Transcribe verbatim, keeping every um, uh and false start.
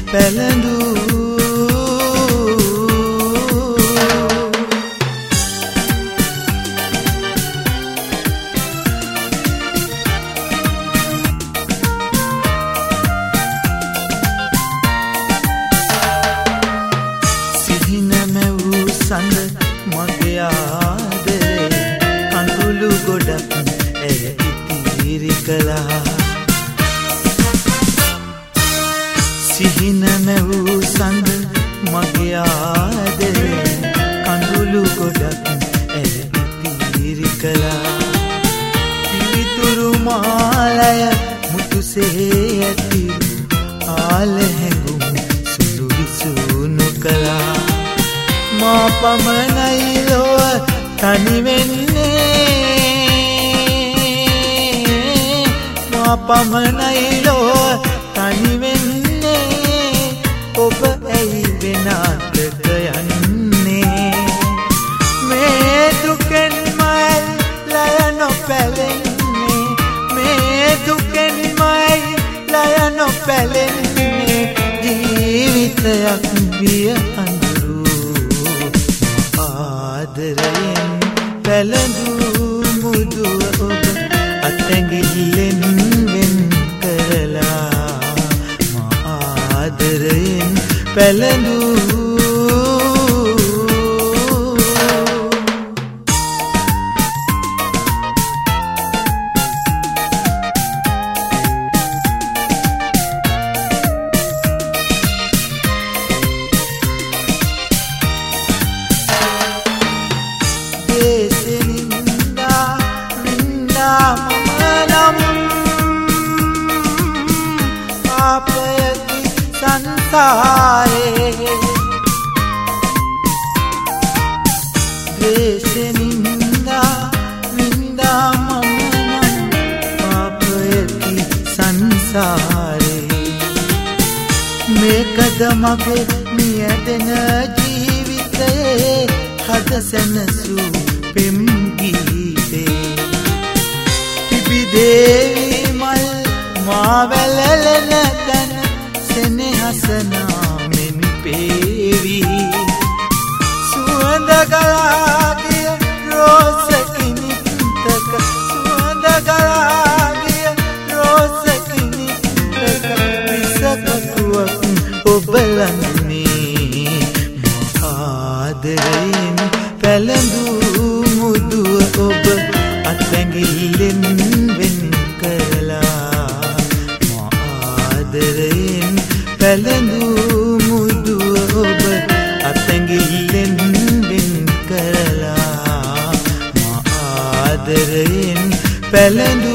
පැළඳූ සඳ මගේ ආදරේ කඳුළු ගොඩක් ඇය ඉතිරි කළා සිහින මැවූ සඳ මගේ ආදරේ කඳුළු ගොඩක් ඇය ඉතිරි කළා පිවිතුරු මාලය මුතුසේ ඇති ආල හැඟුම් සුළු විසුණු කළා මා පමණයි ලොව තනි වෙන්නේ මා පමණයි ලොව තනි වෙන්නේ ඔබ ඇයි වෙනතට යන්නේ මේ දුකෙන් මයි ලය නොපැලෙන්නේ මේ දුකෙන් මයි ලය නොපැලෙන්නේ ජීවිතයක් විය ආදරයෙන් පැළඳූ මුදුව ඔබ අතැඟිල්ලෙන් වෙන් කරලා මා ආදරයෙන් පැළඳූ පාපයකි සංසාරේ දේශනින්දා වින්දා මම නම් පාපයකි සංසාරේ මේකද මගේ මියදෙන ජීවිතයේ හද සැනසූ පෙම් ගීතේ තිබිදේවි මල් මා වැළලෙන තැන සෙනෙහසනාමෙන් පේවි සුවඳ ගලා ගිය රෝස කිනිත්තක සුවඳ ගලා ගිය රෝස කිනිත්තක විසකතුවක් ඔබ ළඟනේ ආදරයෙන් පැළඳූ මුදුව ඔබ අතැඟිල්ලෙන් වෙන් කරලා මා ආදරයෙන් පැළඳූ මුදුව ඔබ අතැඟිල්ලෙන් වෙන් කරලා මා ආදරයෙන් පැළඳූ